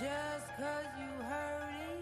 just 'cause you heard it.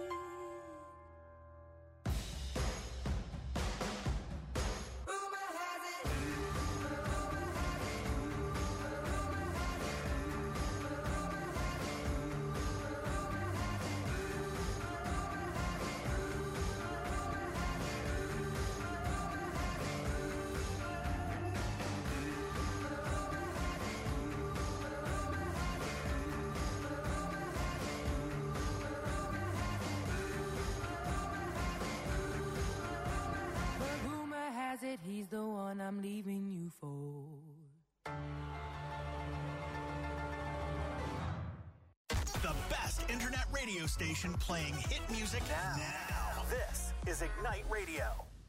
He's the one I'm leaving you for. The best internet radio station playing hit music now. This is Ignite Radio.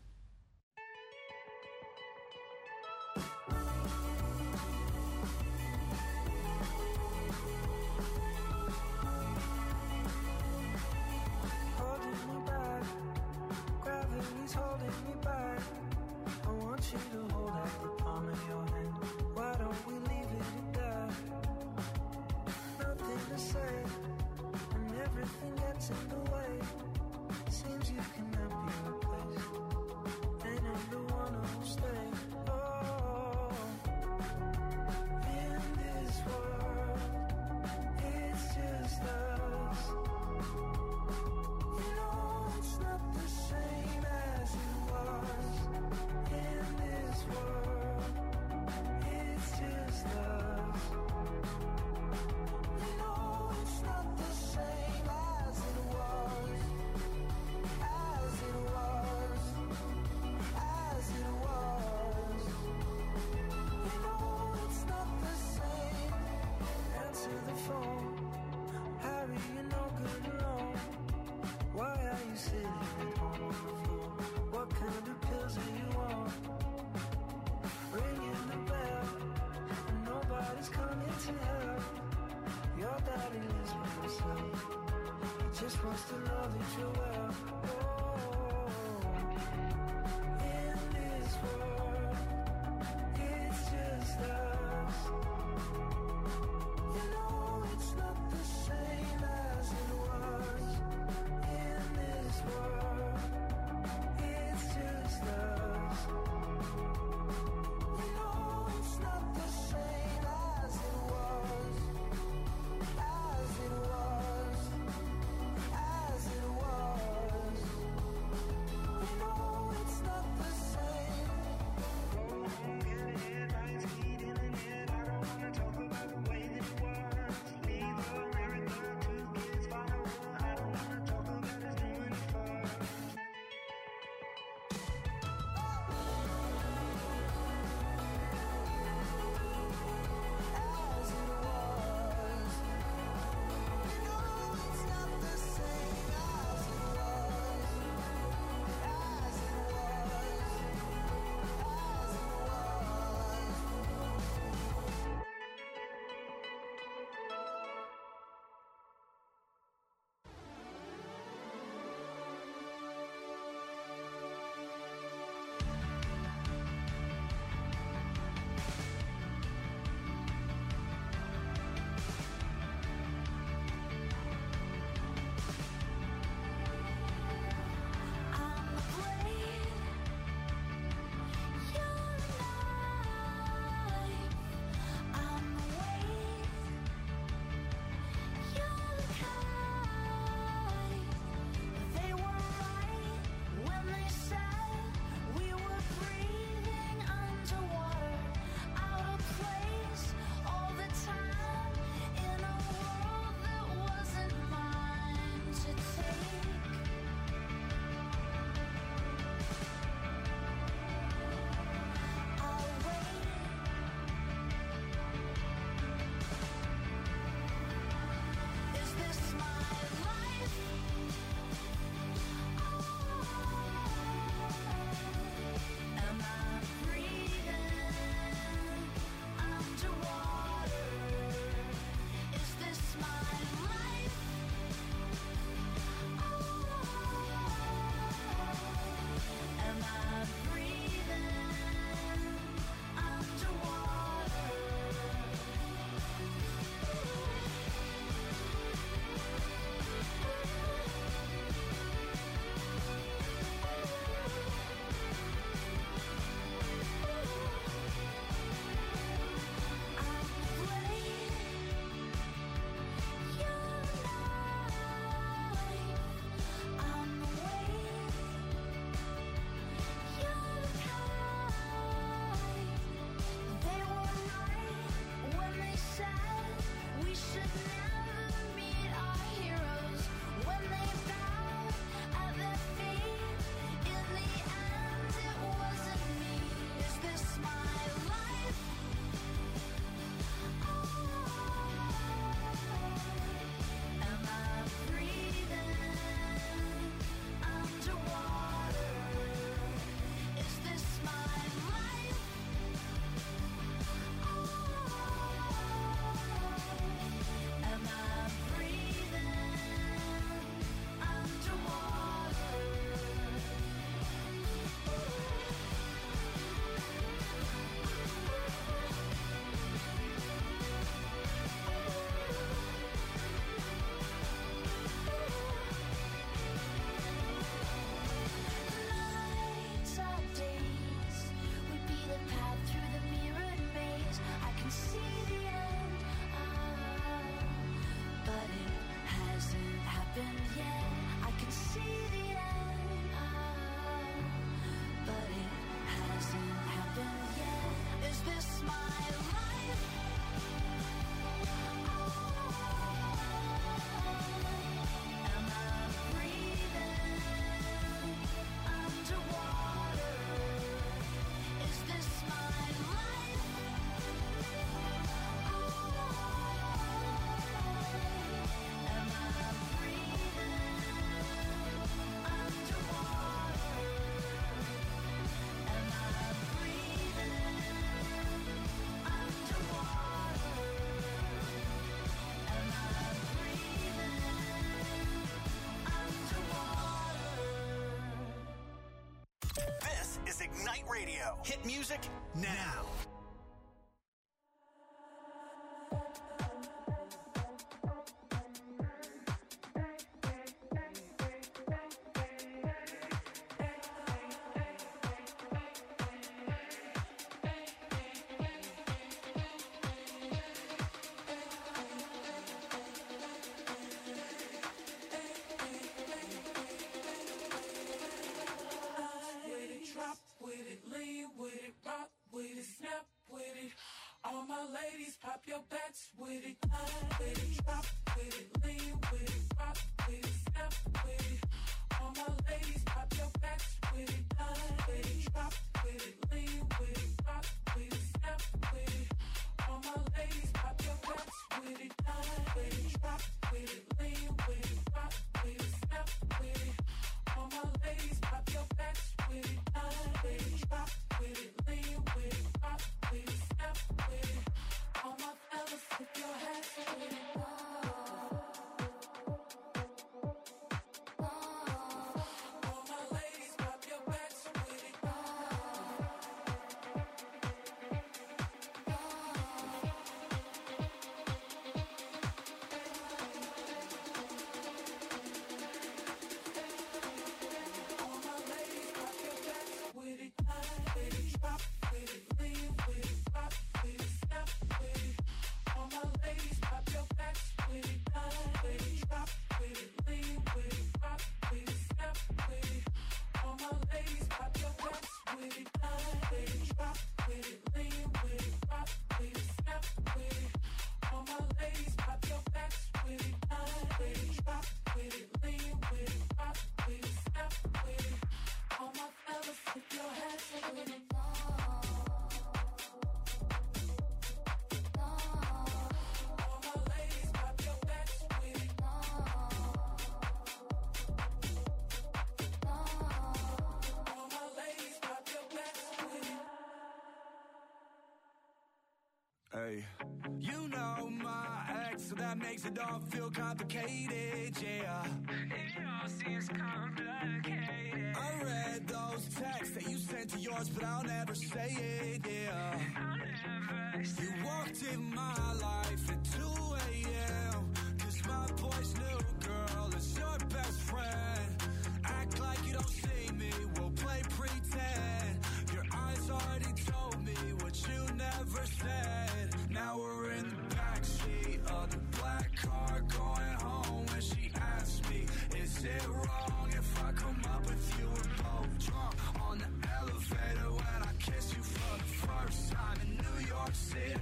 Holding me back, gravity's holding me back. I want you to hold out the palm of your hand. Why don't we leave it at that? Nothing to say, and everything gets in the way. Seems you cannot be replaced, and I'm the one who'll stay. Oh, in this world, it's just us. You know it's not the same as it was. In this world, it's just us. You know it's not the same as it was, as it was, as it was. You know it's not the same. Answer the phone, Harry, you're no good alone. Why are you sitting at home on the floor? What kind of pills are you on? Ringing the bell, and nobody's coming to help. Your daddy lives by himself. He just wants to know that you're well. Oh, in this world, it's just us. You know it's not the same as it was. In this world, it's just us. You know it's not the same as it was, as it was, as it was. Radio. Hit music now. Hey. You know my ex, so that makes it all feel complicated, yeah. It all seems complicated. I read those texts that you sent to yours, but I'll never say it, yeah. I'll never say it. You walked in my life at 2 a.m. Cause my boy's new girl is your best friend. Act like you don't see me, we'll play pretend. Your eyes already told me what you never said. Now we're in the backseat of the black car going home. When she asked me, is it wrong if I come up with you? We're both drunk on the elevator when I kiss you for the first time in New York City.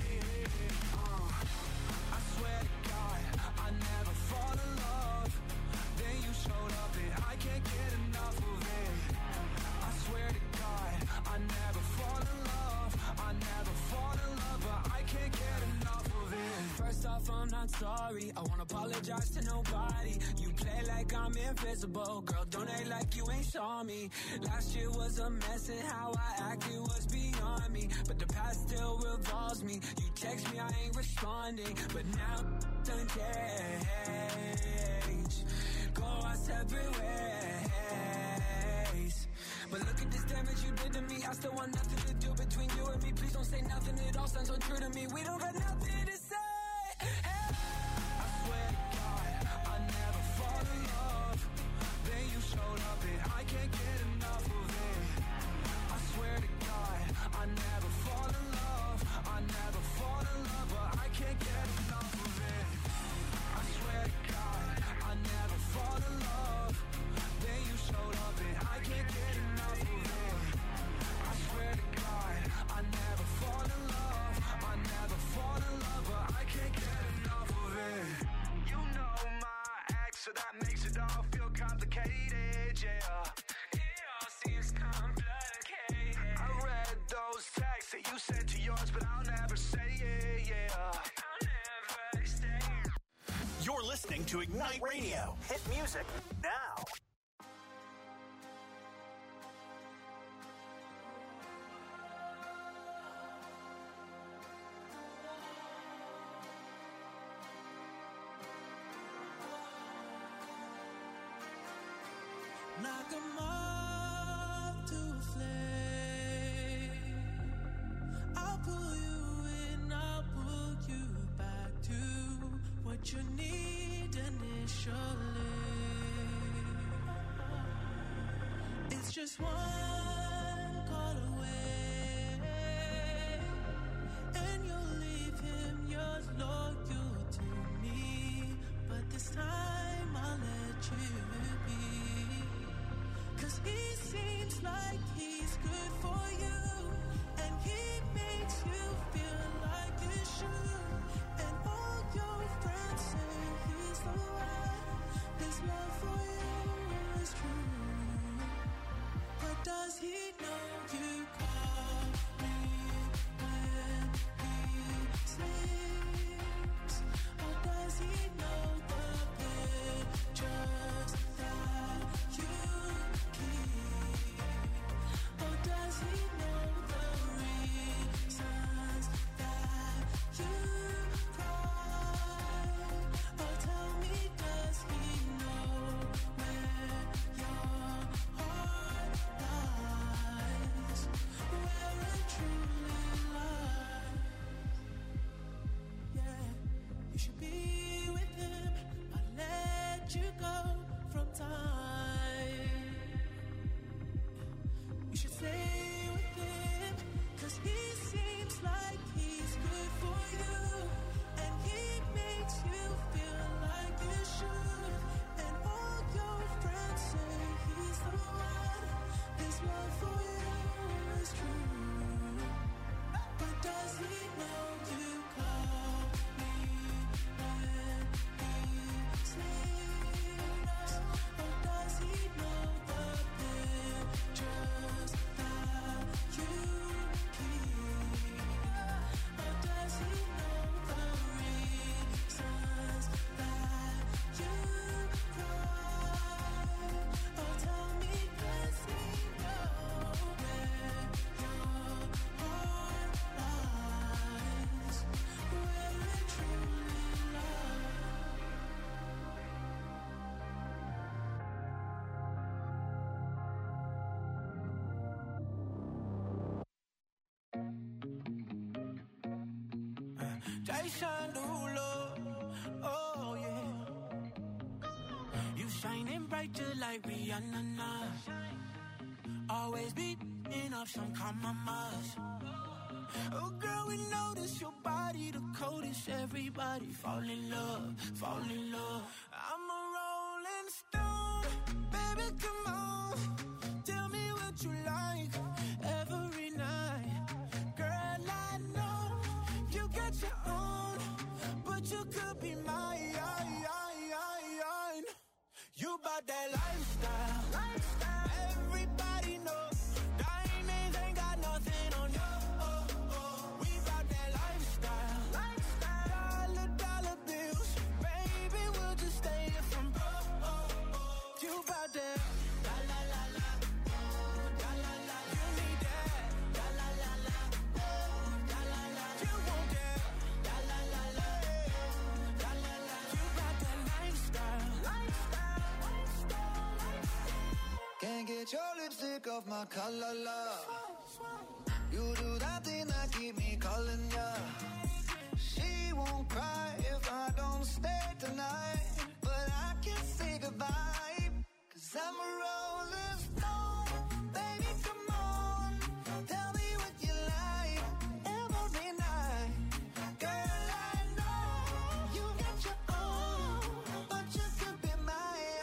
I swear to God, I never fall in love. Then you showed up and I can't get enough of it. I swear to God, I never fall in love. I never fall in love, but I can't get enough of it. First off, I'm not sorry. I won't apologize to nobody. You play like I'm invisible. Girl, don't act like you ain't saw me. Last year was a mess and how I acted was beyond me. But the past still revolves me. You text me, I ain't responding. But now done change. Go our separate ways. But look at this damage you did to me. I still want nothing to do between you and me. Please don't say nothing, it all sounds untrue to me. We don't got nothing to say. Hey. I swear to God, I never fall in love. Then you showed up and I can't get enough of it. I swear to God, I never fall in love. I never fall in love, but I can't get enough of it. I swear to God, I never fall in love. Then you showed up and I can't get enough of it. I swear to God, I never fall in love. I never fall in love, but I can't get enough of it. You know my ex, so that makes it all feel complicated, yeah. It all seems complicated. I read those texts that you sent to yours, but I'll never say it, yeah. I'll never say it. You're listening to Ignite Radio. Hit music now. Like a moth to a flame. what you need initially. It's just one call away, and you'll leave him yours loyal to me. But this time I'll let you be, 'cause he seems like he's good for you, and he makes you feel like you should. And all your friends say he's the one. His love for you is true. But does he know you call me when he sleeps? Or does he know the pictures that you keep? Or does he know the reasons that you cry? Or tell me, does he know where your heart lies? Where it truly lies? Yeah, you should be with him. I'll let you go from time. You should stay with him, 'cause he seems like he's good for you, and he makes you feel like you should. And all your friends say he's the one. His love for you is true. But does he know you call me when he sleeps? Or does he know the pictures that you keep? Or does he know the reasons that you cry? Or tell me, does he know where your heart lies? Where it truly lies? Jason Derulo, oh yeah. You shining bright just like Rihanna now. Always beating up some compromise. Oh girl, we notice your body the coldest. Everybody fall in love, fall in love. I'm a rolling stone, baby, come on. Tell me what you like every night. Girl, I know you got your own, but you could be mine. You bout that lifestyle. Everybody knows diamonds ain't got nothing on you. We bout that lifestyle. Dollar bills, baby, we'll just stay here from broke. You bout that. La la la la. La la la. You need that. La la la la. La la la. You want that. La la la la. La la la. You bout that lifestyle. Can't get your lipstick off my collar, love. You do that thing that keep me calling ya. She won't cry if I don't stay tonight, but I can't say goodbye, 'cause I'm a rolling stone. Baby, come on, tell me what you like every night. Girl, I know you got your own, but you could be mine.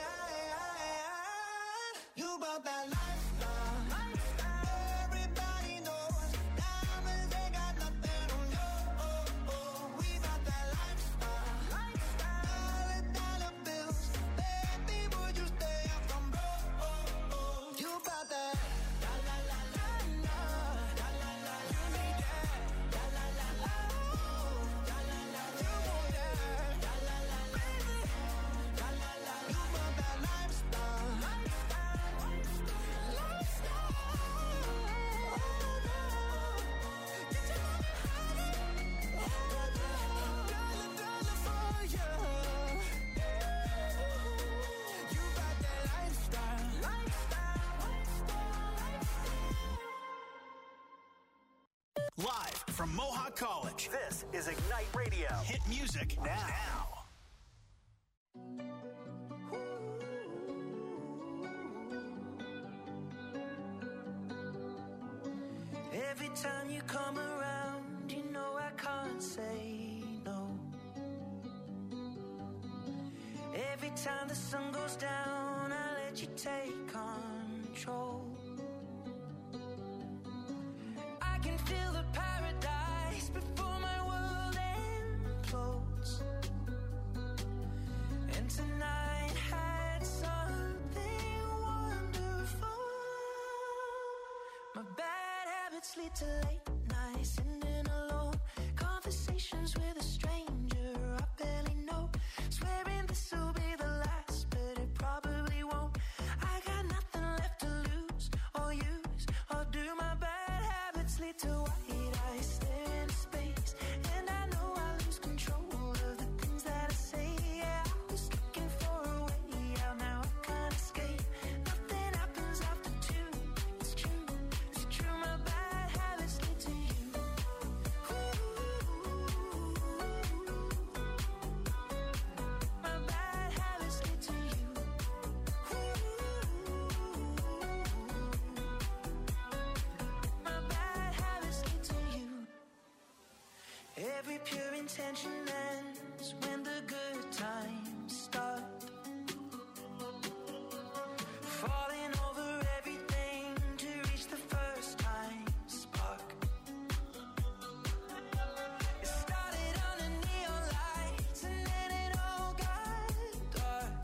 You about that lifestyle. Everybody knows diamonds ain't got nothing on you. We about that lifestyle. Dollar bills, baby, would you stay up from broke? You about that. La la la la la. La la la. You need that. La la la la. La la la. You want that. La la la baby. La la la. You about that lifestyle. Live from Mohawk College. This is Ignite Radio. Hit music now. Every time you come around, you know I can't say no. Every time the sun goes down, I let you take control. I can feel the paradise before my world implodes. And tonight had something wonderful. My bad habits lead to late nights, sitting alone. Conversations with a stranger I barely know. Swearing this will be the last, but it probably won't. I got nothing left to lose or use or do. My bad habits lead to white eyes staring into space, and I know I lose control of the things that I say. Yeah, I was looking for a way out, now I can't escape. Nothing happens after two. It's true, it's true. My bad habits lead to you. My bad habits lead to you. My bad habits lead to you. Every pure intention ends when the good times start. Falling over everything to reach the first time spark. It started under neon lights and then it all got dark.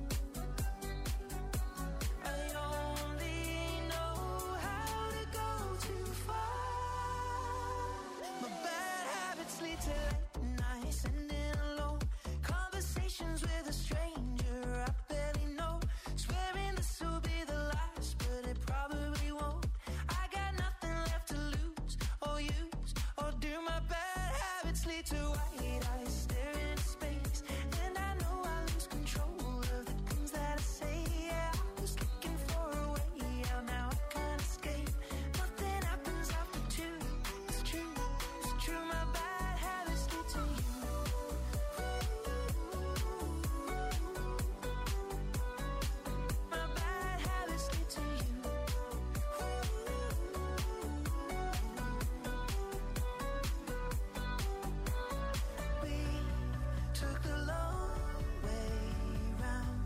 I only know how to go too far. My bad habits lead to late nights, sitting alone. Conversations with a stranger I barely know. Swearing this will be the last, but it probably won't. I got nothing left to lose or use or do. My bad habits lead to white eyes staring into space, and I know I lose control of the things that I say. Yeah, I was looking for a way out, now I can't escape. Nothing happens after two. It's true, it's true. My bad habits lead to you. My bad habits lead to you. We took the long way round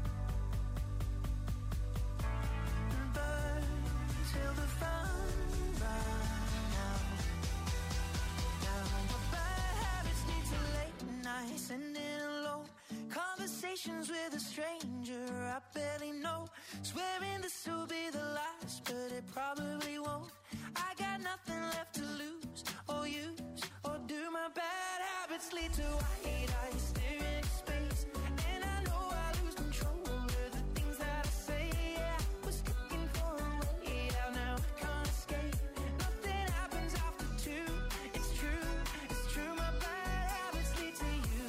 and burned till the fun ran out. Now my bad habits lead to late nights, sitting alone. Conversations with a stranger I barely know. Swearing this will be the last, but it probably won't. I got nothing left to lose or use or do. My bad habits lead to white eyes staring into space, and I know I lose control of the things that I say. Yeah, I was looking for a way out, now I can't escape. Nothing happens after two. It's true, it's true. My bad habits lead to you.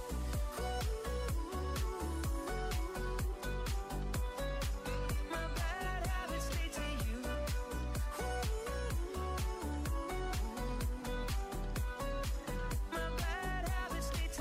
My bad habits lead to you. My bad habits lead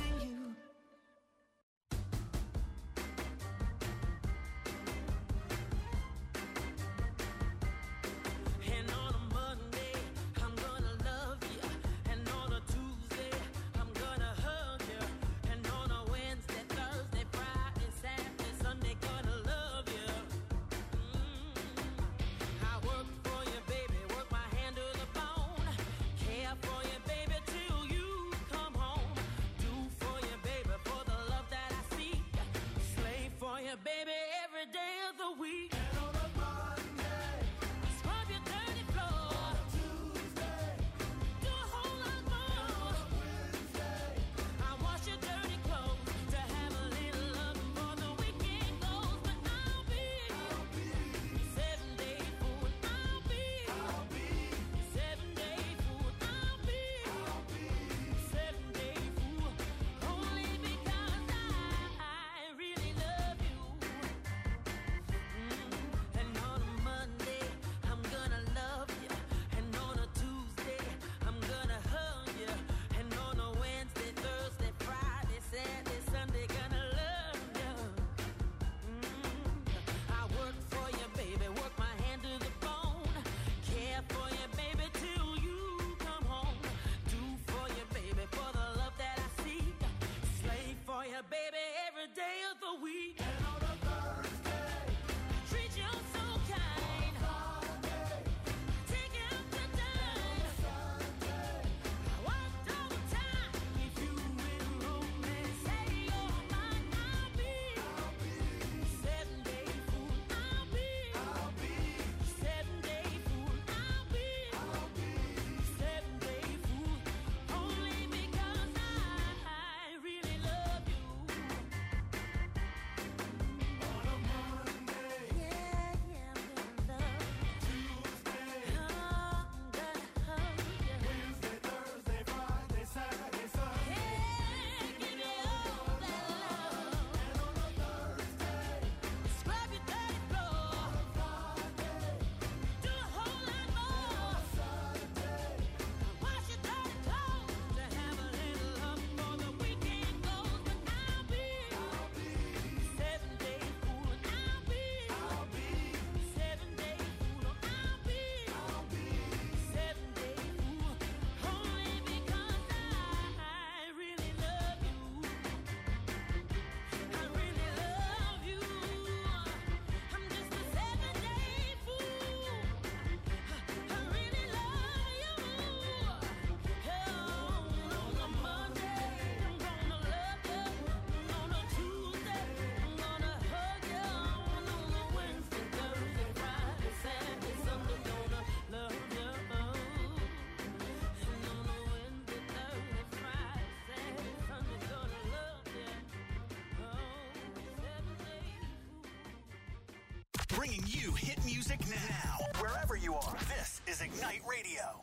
Bringing you hit music now. Wherever you are, this is Ignite Radio.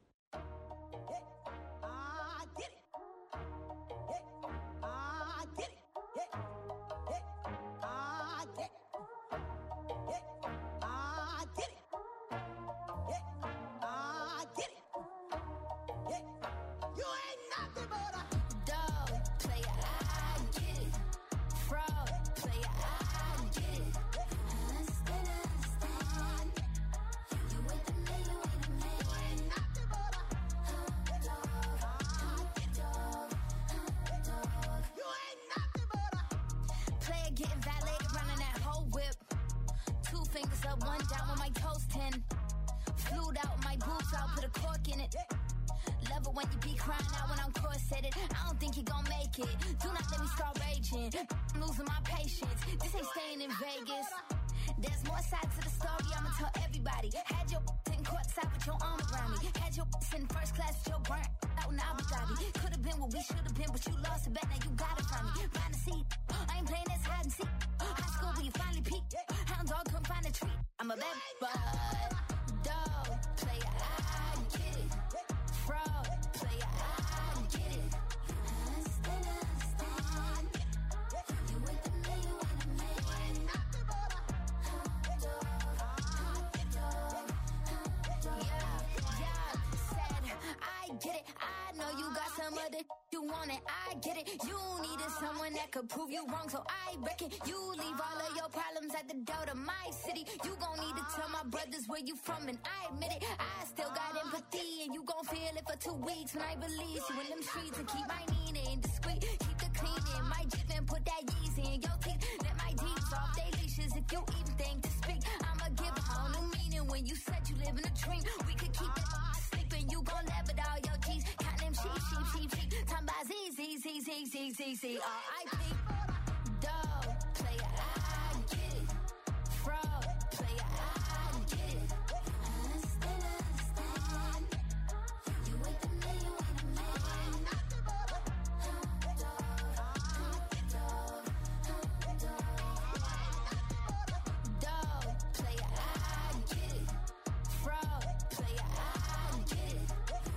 Getting valeted, running that whole whip. 2 fingers up, 1 down with my toes 10. Flued out, my boobs out, put a cork in it. Love it when you be crying out when I'm corseted. I don't think you gon' make it. Do not let me start raging. I'm losing my patience. This ain't staying in Vegas. There's more sides to the story, I'ma tell everybody. Had your sitting courtside with your arm around me. Had your in first class with your burnt out in Abu Dhabi. Could've been what we should've been, but you lost it back, now you got it from me. Find a seat, I ain't playing this hide and seek. High school where you finally peak. Hound dog couldn't find a treat. I'm a bad bud. Dog, player, I get it. Fraud, player, I get it. You with the me, you with the me. Get it, I know you got some other you want it, I get it. You needed someone that could prove you wrong, so I reckon you leave all of your problems at the door to my city. You gon' need to tell my brothers where you from, and I admit it. I still got empathy, and you gon' feel it for 2 weeks when I release you in them streets and keep my meaning discreet. Keep the cleaning, my Jeep and put that Yeezy in your teeth. Let my deeds off they leashes if you even think to speak. I'ma give a whole new meaning when you said you live in a dream. We could keep it sleeping, you gon' laugh at all your G's. Count them sheep. Time by Z. R.I.P. Dog, player, I get it. Fraud, player, I get it. Understand. You with the me, you with the me. Dog, player, I get it. Fraud, player, I get it.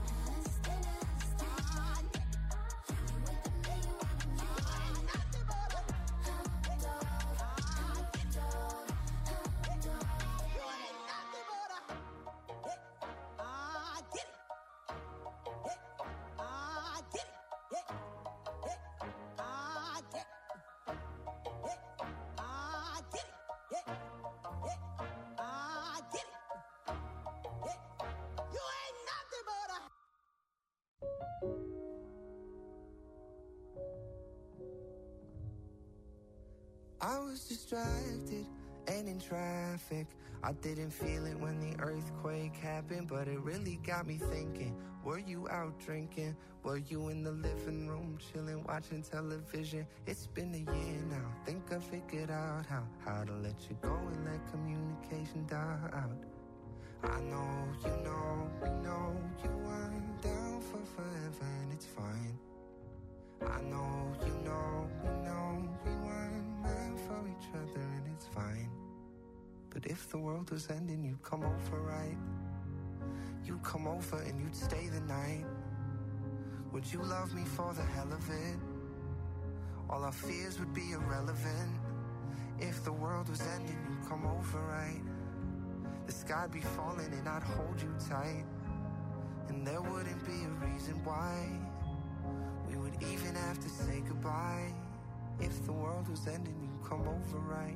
I was distracted and in traffic. I didn't feel it when the earthquake happened, but it really got me thinking. Were you out drinking? Were you in the living room chilling, watching television? It's been a year now. Think I figured out how to let you go and let communication die out. I know, we know you weren't down for forever, and it's fine. I know, we know we weren't meant for each other, and it's fine. But if the world was ending, you'd come over, right? You'd come over and you'd stay the night. Would you love me for the hell of it? All our fears would be irrelevant. If the world was ending, you'd come over, right? The sky'd be falling and I'd hold you tight. And there wouldn't be a reason why we would even have to say goodbye. If the world was ending, you'd come over, right?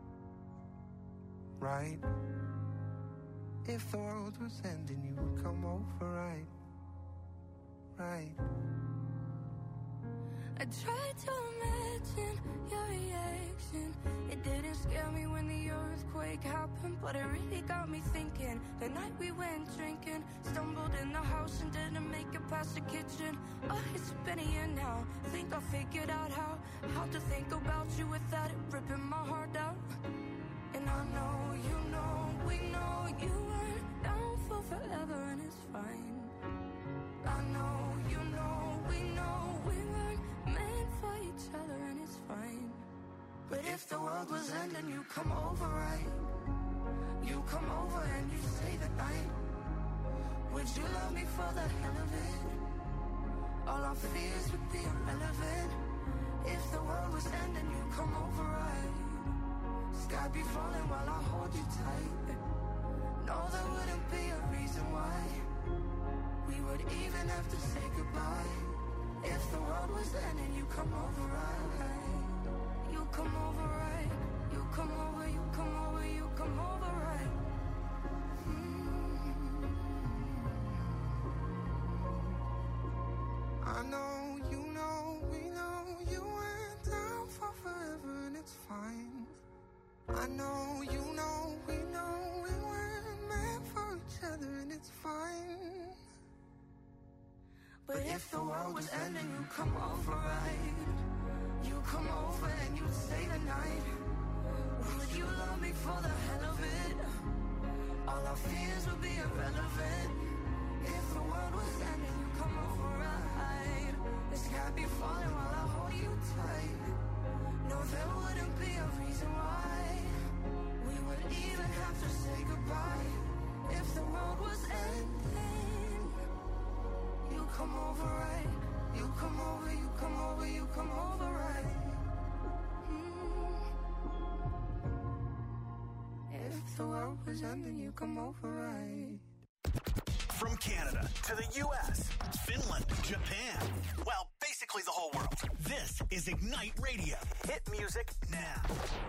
Right? If the world was ending, you would come over, right? Right? I tried to imagine your reaction. It didn't scare me when the earthquake happened, but it really got me thinking. The night we went drinking, stumbled in the house and didn't make it past the kitchen. Oh, it's been a year now. Think I figured out how to think about you without it ripping my heart out. And I know, we know you weren't down for forever, and it's fine. I know, we know we weren't meant for each other, and it's fine. But if the world was ending, you'd come over, right? come over and you stay the night? Would you love me for the hell of it? All our fears would be irrelevant. If the world was ending, you come over right. Sky be falling while I hold you tight. No, there wouldn't be a reason why we would even have to say goodbye. If the world was ending, you come over right. You come over right. You come over, you come over, you come over right. I know, you know, we know you went down for forever and it's fine. I know, you know, we know we weren't meant for each other and it's fine. But if the world was ending, you come over right. You come over and you'd stay the night. Would you love me for the hell of it? All our fears would be irrelevant. If the world was ending, you come over right. The sky be falling while I hold you tight. No, there wouldn't be a reason why we would even have to say goodbye. If the world was ending, you come over right. You come over, you come over, you come over right. If the world was ending, you come over right. From Canada to the U.S., Finland, Japan, well, basically the whole world. This is Ignite Radio. Hit music now.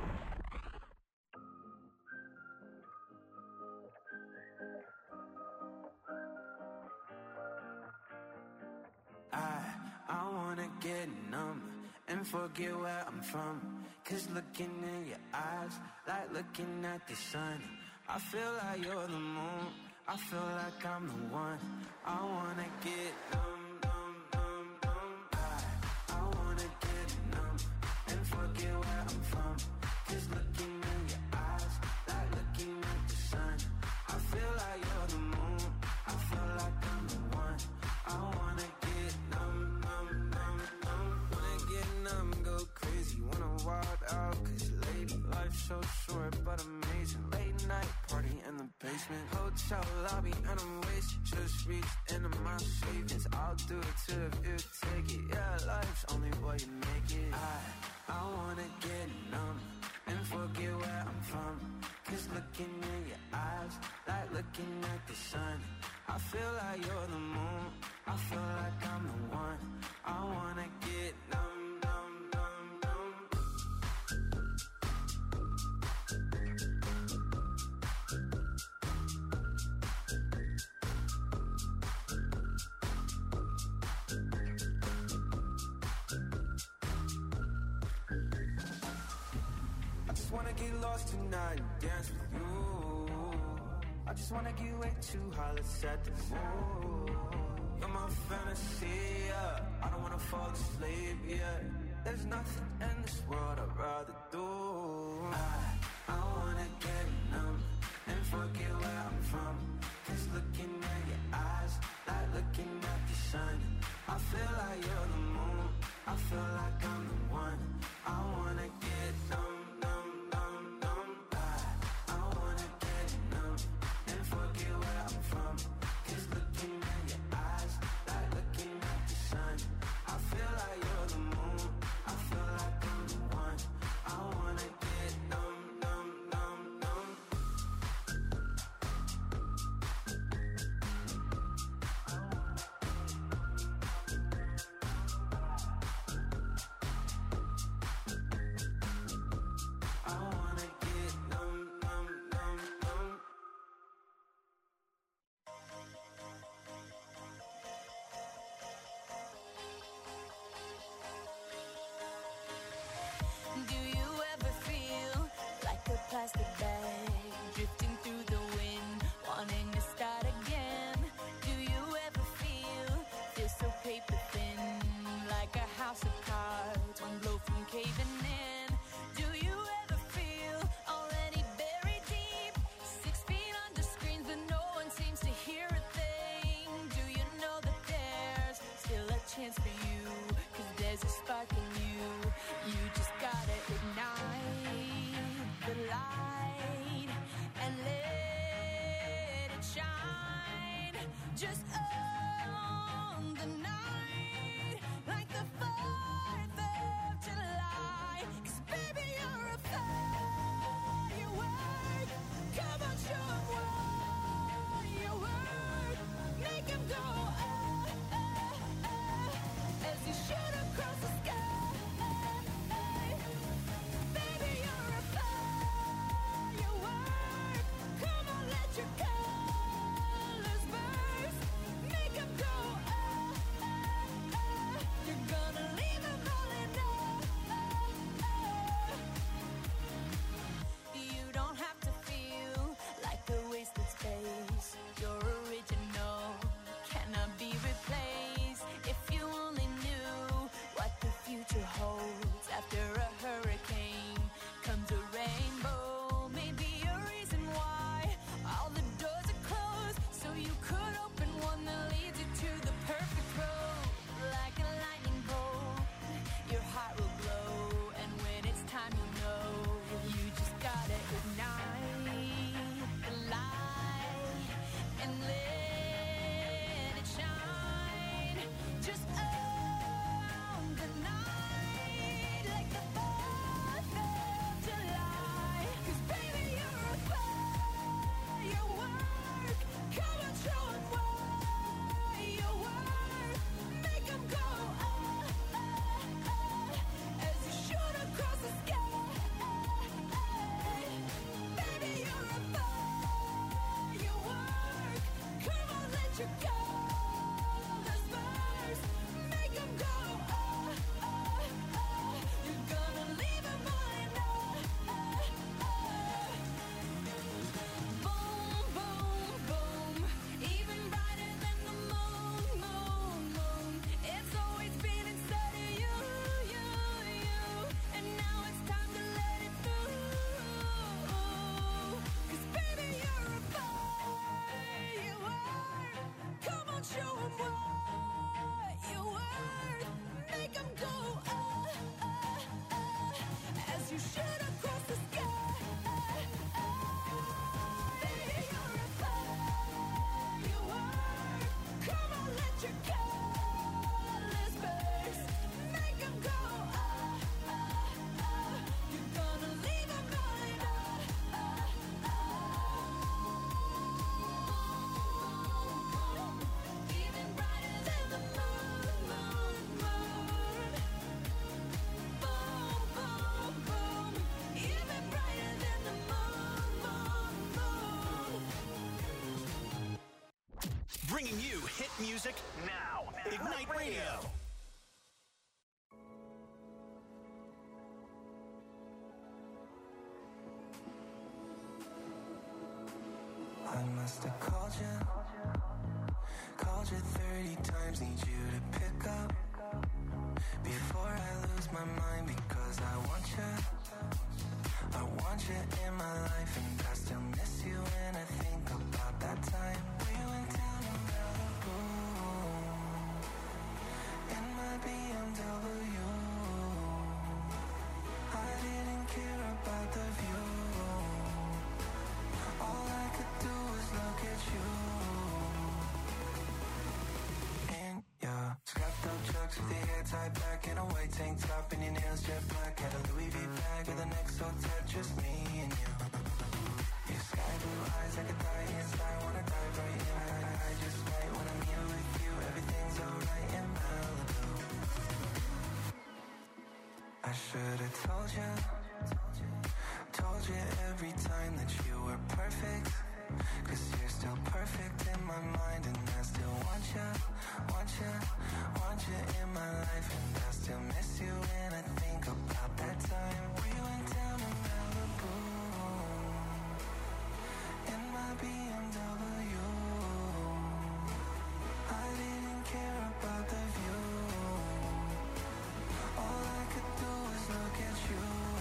I wanna get numb and forget where I'm from. 'Cause looking in your eyes, like looking at the sun. I feel like you're the moon, I feel like I'm the one. I wanna get numb, numb, numb, numb. I wanna get numb and forget where I'm from. 'Cause looking in your eyes, like looking at the sun. I feel like you're the moon, I feel like I'm the one. I wanna get numb, numb, numb, numb. Wanna get numb, go crazy, wanna wild out. 'Cause lady, life's so short but amazing. Late night party in the basement, hotel lobby and I'm wasted. Just reached into my savings, I'll do it too if you take it. Yeah, life's only what you make it. I wanna get numb and forget where I'm from. 'Cause looking in your eyes, like looking at the sun. I feel like you're the moon, I feel like I'm the one. I wanna get numb, numb, numb, numb. I just wanna get lost tonight and dance with you. I just wanna get way too high, let's set the mood. You're my fantasy, yeah. I don't wanna fall asleep, yeah. There's nothing in this world I'd rather do. I wanna get numb and forget where I'm from. 'Cause looking at your eyes, like looking at the sun. I feel like you're the moon, I feel like I'm the one. I wanna get numb, numb, numb, numb. I wanna get numb and forget where I'm from. 'Cause looking in your eyes, like looking at the sun. I feel like you're the moon, I feel like I'm the one. I wanna get numb, numb, numb, numb. I wanna get numb, numb, numb, numb. Do you ever feel like a plastic bag drifting through the wind, wanting to start again? Do you ever feel so paper thin, like a house of cards, one blow from caving in? Do you ever feel already buried deep, 6 feet under screens but no one seems to hear a thing? Do you know that there's still a chance for you? 'Cause there's a spark in you. You just gotta ignite the light and let Bringing you hit music now. Ignite Radio. I must have called you 30 times, need you to pick up before I lose my mind, because I want you in my life, and I still miss you when I think about that time we went down to Malibu in my BMW. I didn't care about the view. All I could do was look at you. In your scrapped up chucks with your hair tied back in a white tank top and your nails jet black. Had a Louis V bag with an XO tat, just me and you. Your sky blue eyes, I could die inside, wanna dive right in. I just might when I'm here with you. Everything's alright in Malibu. I should've told you every time that you were perfect, 'cause you're still perfect in my mind, and I still want you in my life, and I still miss you when I think about that time we went down to Malibu in my BMW. I didn't care about the view. All I could do was look at you.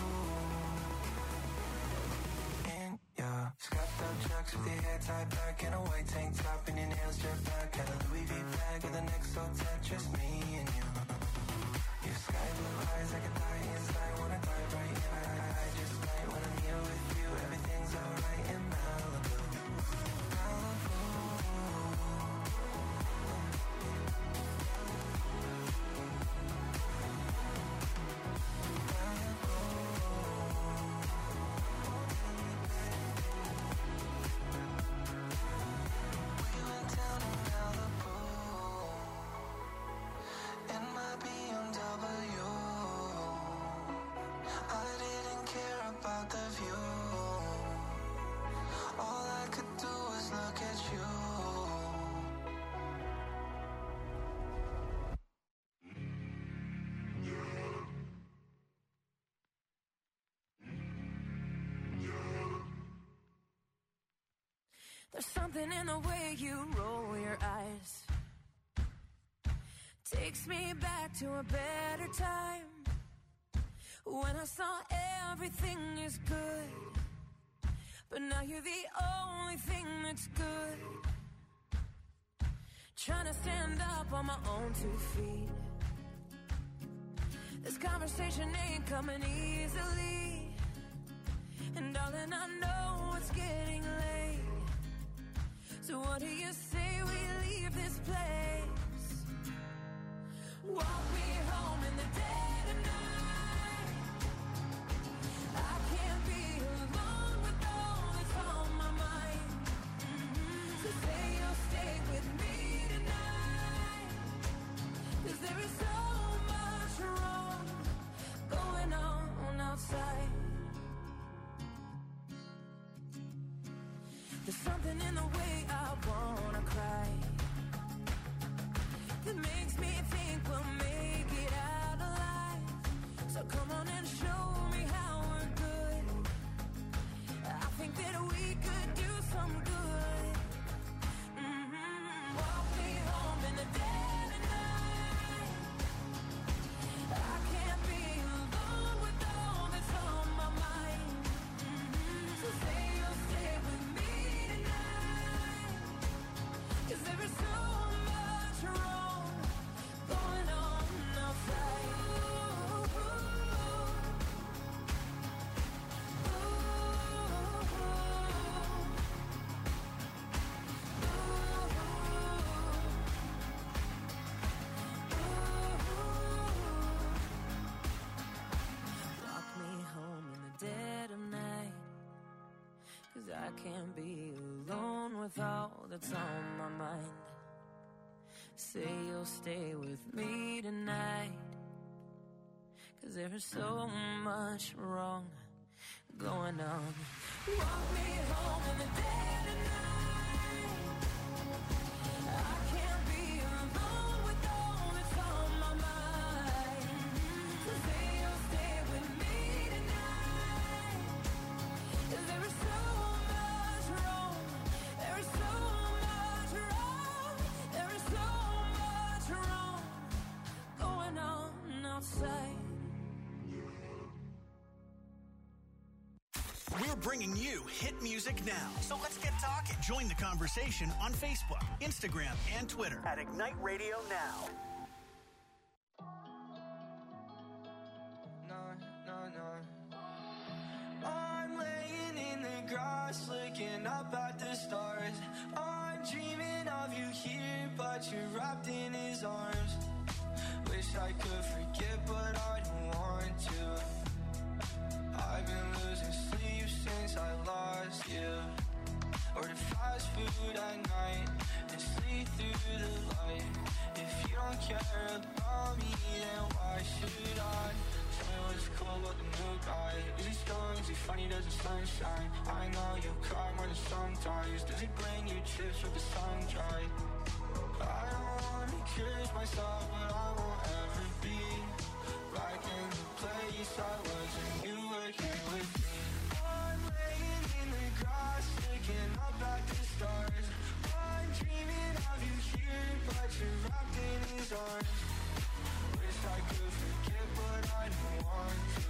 Yeah, scrapped up chucks with your hair tied back in a white tank top and your nails jet black. Had a Louis V bag with an XO tat, just me and you. Your sky blue eyes, I could die inside, wanna dive right in. I just might when I'm here with you. Everything's alright in Malibu. Malibu. There's something in the way you roll your eyes, takes me back to a better time, when I saw everything is good, but now you're the only thing that's good. Trying to stand up on my own 2 feet. This conversation ain't coming easily, and darling, I know it's getting late. So what do you say we leave this place? Walk me home in the dead of night. I can't be alone with all that's on my mind. So say you'll stay with me tonight, 'cause there is so much wrong going on outside. There's something in the way I wanna cry that makes me think we'll make it out alive. So come on and show me how we're good. I think that we could do some good. Walk me home in the dead of night. I can't be alone with all that's on my mind. So say you'll stay with me tonight, 'cause there is so much wrong going on outside. Walk me home in the dead of night, 'cause I can't be alone with all that's on my mind. Say you'll stay with me tonight, 'cause there is so much wrong going on. Walk me home in the dead of night. I We're bringing you hit music now. So let's get talking. Join the conversation on Facebook, Instagram, and Twitter at Ignite Radio Now. I'm laying in the grass, looking up at the stars. I'm dreaming of you here, but you're wrapped in his arms. Wish I could forget, but I don't want to. I've been losing sleep since I lost you. Order fast food at night and sleep through the light. If you don't care about me, then why should I? Tell me what's cool about the new guy. Is he strong? Is he funny? Does the sun shine? I know you cry more than sometimes. Does he bring you chips with the sun dry? I don't wanna curse myself, but I won't ever be back in the place I was when you were here with me. I'm laying in the grass, looking up at the stars. I'm dreaming of you here, but you're wrapped in his arms. Wish I could forget, but I don't want to.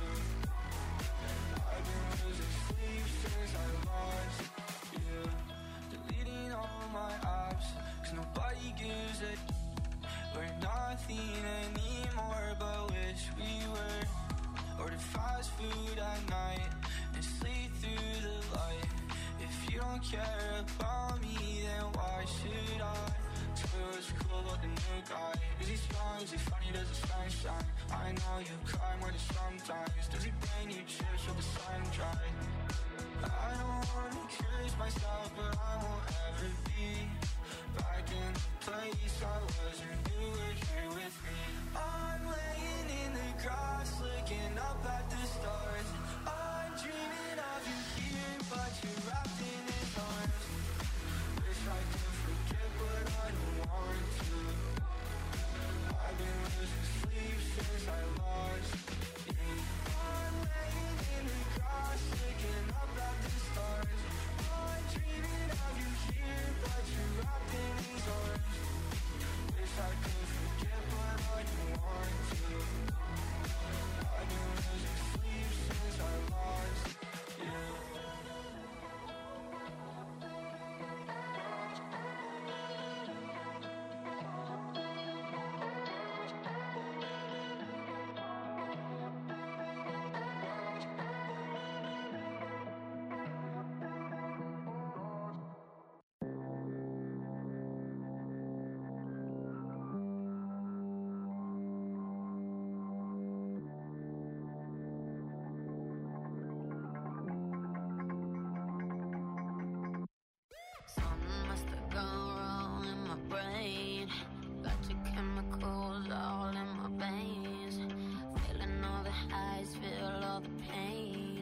I've been losing sleep since I lost you. Deleting all my apps, 'cause nobody gives a. We're nothing anymore, but wish we were. Order fast food at night and sleep through the light. If you don't care about me, then why should I? Tell me what's cool about the new guy. Is he strong? Is he funny? Does the sun shine? I know you cry more than sometimes. Does he bring you chips with the sun dry? I don't wanna curse myself, but I won't ever be back in the place I was when you were here with me. I'm laying in the grass, looking up at the stars. I'm dreaming of you here, but you're wrapped in his arms. Wish I could forget, but I don't want to. I've been losing sleep since I lost you. I'm laying in the grass, looking up at the stars. I'm dreaming of you here, but you're wrapped in his arms. Wish I could forget, but I don't want to. I've been losing sleep since I lost you. Something must have gone wrong in my brain. Got your chemicals all in my veins. Feeling all the highs, feel all the pain.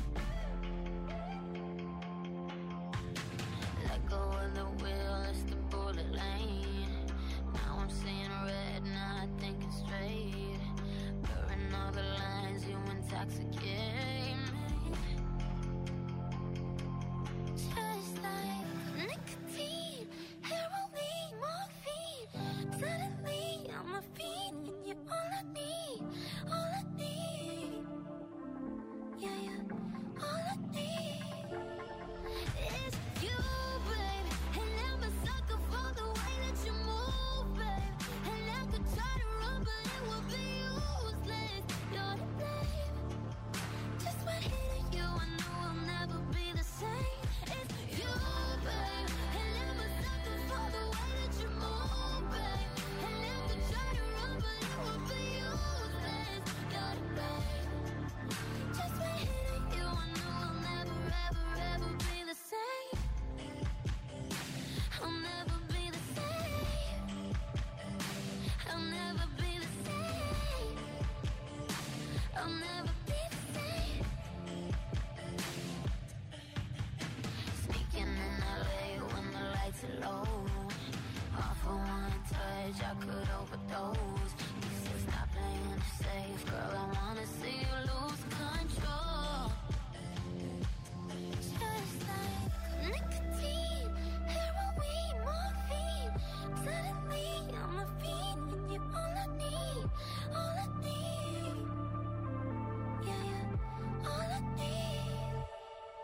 Let go of the wheel, it's the bullet lane. Now I'm seeing red, not thinking straight. Blurring all the lines, you intoxicate me. Just like nicotine, heroin, morphine. Suddenly I'm a fiend, and you're all I need, all I need. Yeah, yeah, all I need is you, babe. And I'm a sucker for the way that you move, babe. And I could try to run, but it will be useless. You're to blame. Just by hitting you, I know I'll never be the same. It's you, babe. And I'm a sucker for the way that you move, babe. And I could try to run, but it will be useless. You're to blame. Just by hitting you, I know I'll never, ever, ever be the same. I'll never be the same. I'll never be the same. I'll never be the same. Sneaking in LA when the lights are low. Off for one touch, I could overdose. You said stop playing it safe, girl. I wanna see you lose control. Just like nicotine, heroin, morphine. Suddenly I'm a fiend, and you're all I need, all I need. Yeah, yeah, all I need.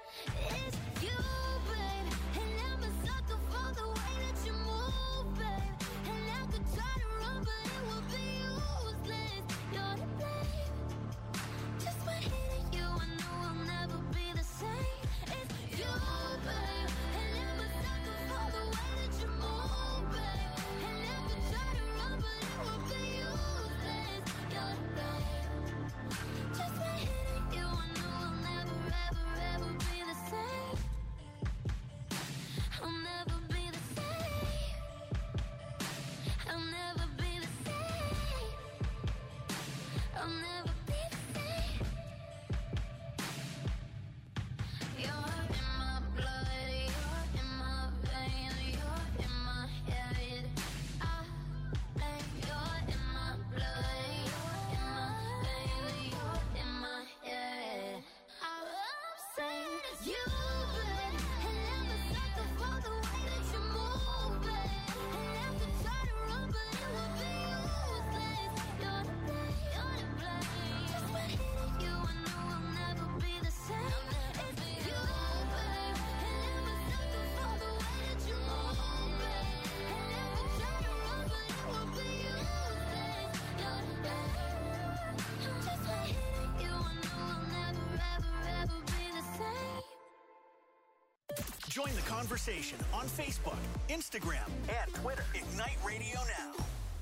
Join the conversation on Facebook, Instagram, and Twitter. Ignite Radio Now.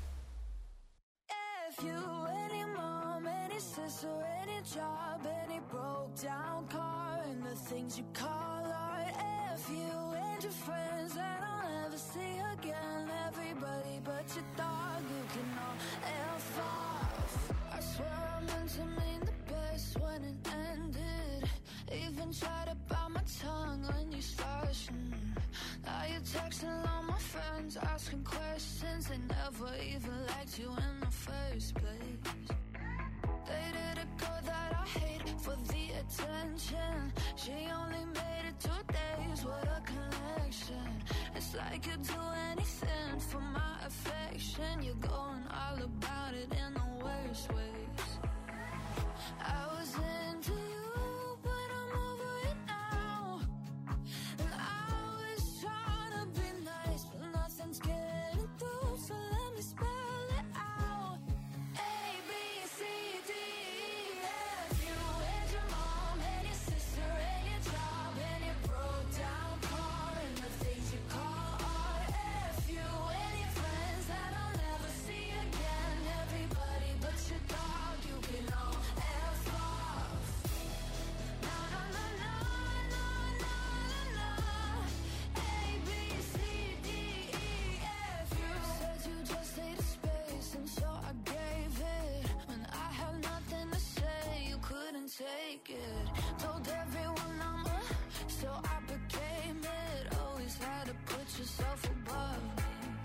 If you, any mom, any sister, any job, any broke down car, and the things you call art. If you and your friends that I'll never see again, everybody but your dog, you can all F off. I swear I meant to mean the best when it ended. Even tried to bite my tongue when you started. Now you're texting all my friends, asking questions. They never even liked you in the first place. Dated a girl that I hate for the attention. She only made it 2 days, what a connection. It's like you'd do anything for my affection. You're going all about it in the worst ways. I was into you, but I'm over it now. And I was trying to be nice, but nothing's getting through, so let me spell it out. A, B, C, D, E, F. You and your mom and your sister and your job and your broke down car and the things you call art. F you and your friends that I'll never see again. Everybody but your dog, you can all F off. No, no, no, no, no, no, no, no. A, B, C, D, E, F. You said you just needed space, and so I gave it. When I had nothing to say, you couldn't take it. Told everyone I'm a, so I became it. Always had to put yourself above me.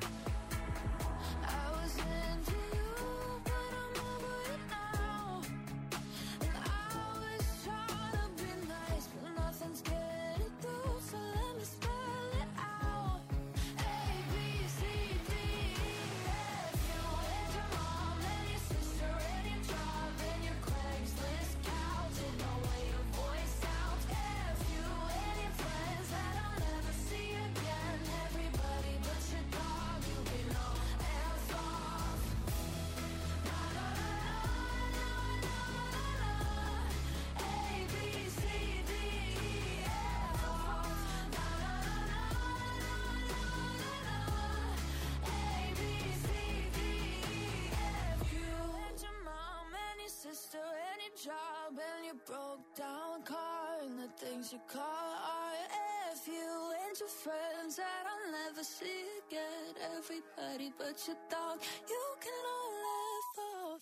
I was into you, but I'm over it now. And I was trying to be nice, but nothing's getting through, so let me spell it out. A, B, C, D, E, F. You and your mom and your sister and your job and your Craigslist couch and the way your voice sounds. F you and your friends that I'll never see again. Everybody but your dog, you can all F off. No, no, no, no, no, no, no. A, B, C, D, E, F off. No, no, no, no, no, no, no. A, B, C, D, E, F. You and your mom and your sister and your job and your broke down car and the things you call art. F you and your friends that I'll never see again. Everybody but your dog, you can all laugh off.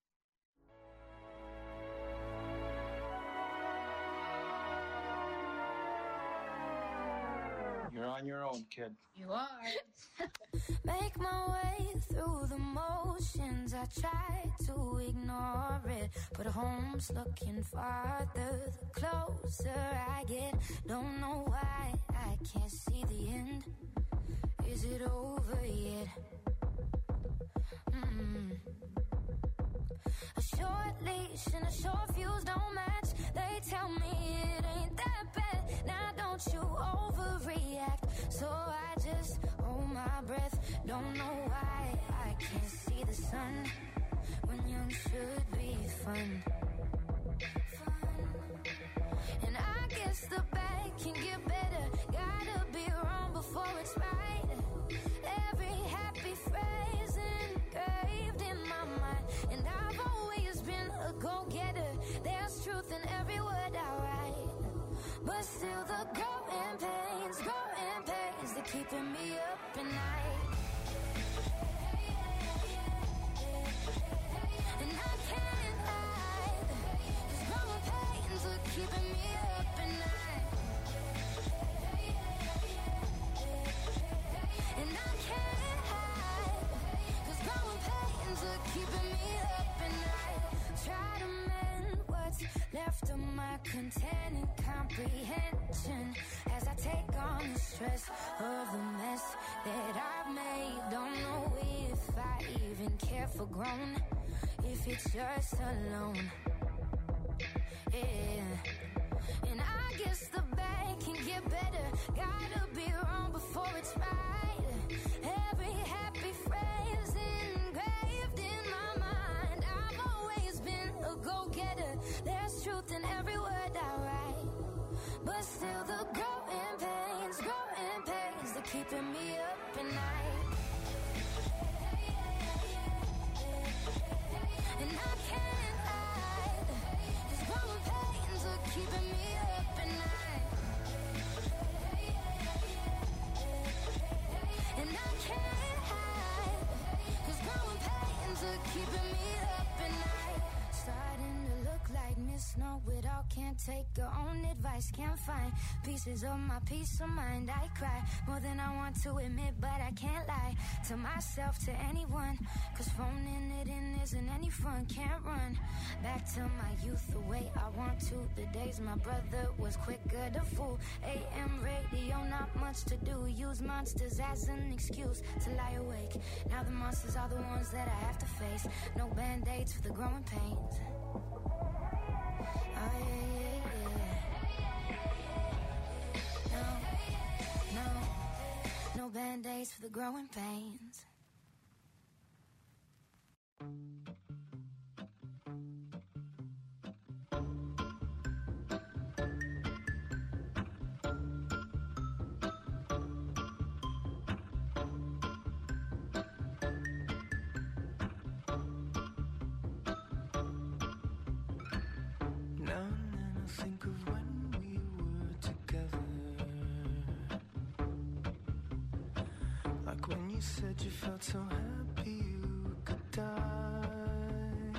You're on your own, kid. You are. Make my way through the motions. I try to ignore it, but home's looking farther the closer I get. Don't know why I can't see the end. Is it over yet? A short leash and a short fuse don't match. They tell me it ain't that bad. Now don't you overreact. So I just hold my breath. Don't know why I can't see the sun when young should be fun. And I guess the bad can get better. Gotta be wrong before it's right. Every happy phrase engraved in my mind. And I've always been a go-getter. There's truth in every word I write. But still the growing pains, they're keeping me up at night. And I can't hide. These growing pains are keeping me up at night. And I can't hide. These growing pains are keeping me up at night. Try to mend what's left of my content and comprehension as I take on the stress of the mess that I've made. Don't know if I even care for grown, if it's just alone. Yeah. And I guess the bad can get better. Gotta be wrong before it's right. Every happy phrase engraved in my mind. I've always been a go-getter. There's truth in every word I write. But still the growing pains, keeping me up at night. Starting to look like Miss Know-It-all. Can't take her own advice. Can't find pieces of my peace of mind. I cry more than I want to admit, but I can't lie to myself, to anyone. Cause phoning it in isn't any fun. Can't run back to my youth the way I want to. The days my brother was quicker to fool. AM radio, not much to do. Use monsters as an excuse to lie awake. Now the monsters are the ones that I have to face. No band-aids for the growing pains. Oh yeah. No band-aids for the growing pains. Think of when we were together, like when you said you felt so happy you could die.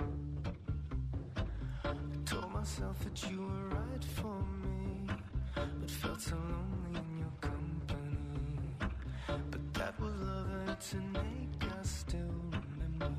I told myself that you were right for me, but felt so lonely in your company. But that was love and it's innate, I still remember.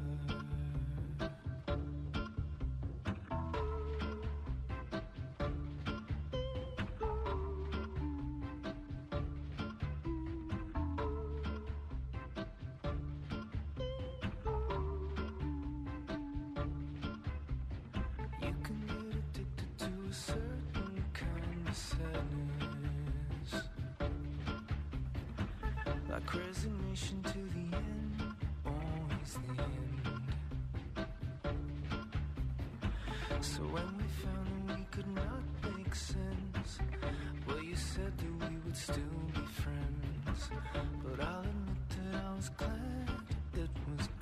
Like resignation to the end, always the end. So when we found that we could not make sense, well, you said that we would still be friends. But I'll admit that I was glad it was